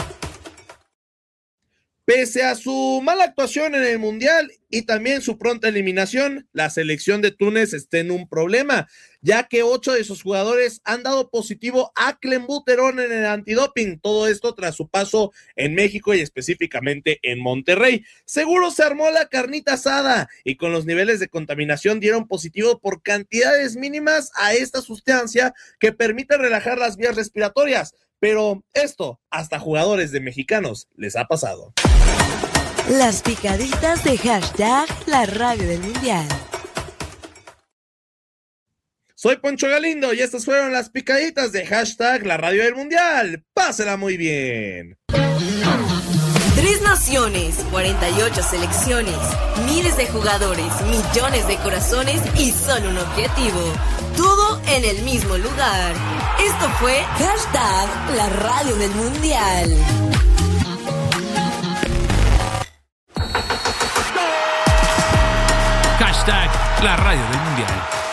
Pese a su mala actuación en el Mundial y también su pronta eliminación, la selección de Túnez está en un problema, ya que ocho de sus jugadores han dado positivo a clenbuterol en el antidoping, todo esto tras su paso en México y específicamente en Monterrey. Seguro se armó la carnita asada y con los niveles de contaminación dieron positivo por cantidades mínimas a esta sustancia que permite relajar las vías respiratorias, pero esto hasta jugadores de mexicanos les ha pasado. Las picaditas de hashtag la radio del mundial. Soy Poncho Galindo y estas fueron las picaditas de hashtag la radio del mundial. Pásela muy bien. Tres naciones, cuarenta y ocho selecciones, miles de jugadores, millones de corazones y solo un objetivo. Todo en el mismo lugar. Esto fue hashtag la radio del mundial. Hashtag la radio del mundial.